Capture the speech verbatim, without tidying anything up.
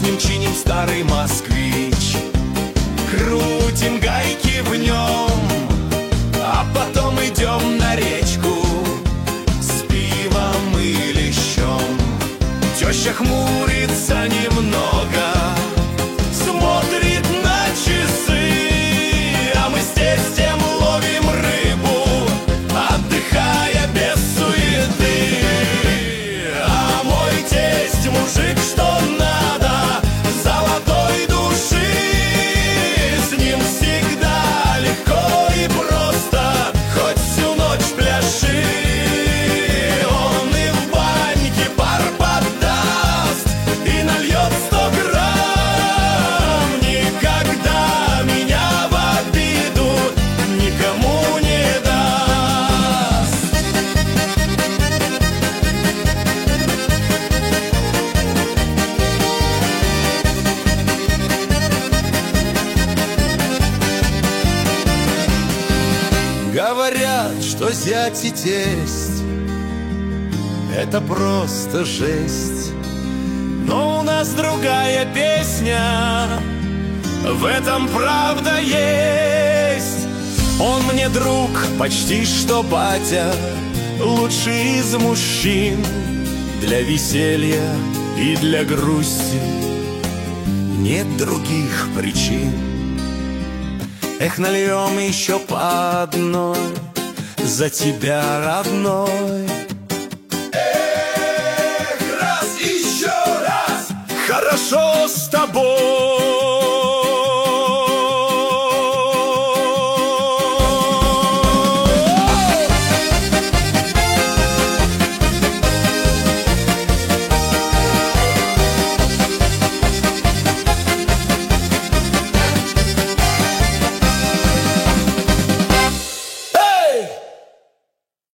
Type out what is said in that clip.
ним чиним старый москвич. Крутим гайки в нем, а потом идем на речку с пивом и лещом. Теща хмурится немного, смотрит на часы, а мы с тестем ловим рыбу, отдыхая без суеты. А мой тесть мужик, что надо, золотой души, с ним всегда легко и просто, хоть всю ночь пляши. Он и в баньке пар подаст и нальет сто грамм. Никогда меня в обиду никому не даст. Говорят, что зять и тесть — это просто жесть. Но у нас другая песня, в этом правда есть. Он мне друг, почти что батя, лучший из мужчин. Для веселья и для грусти нет других причин. Эх, нальем еще по одной за тебя, родной. Эх, раз, еще раз, хорошо с тобой.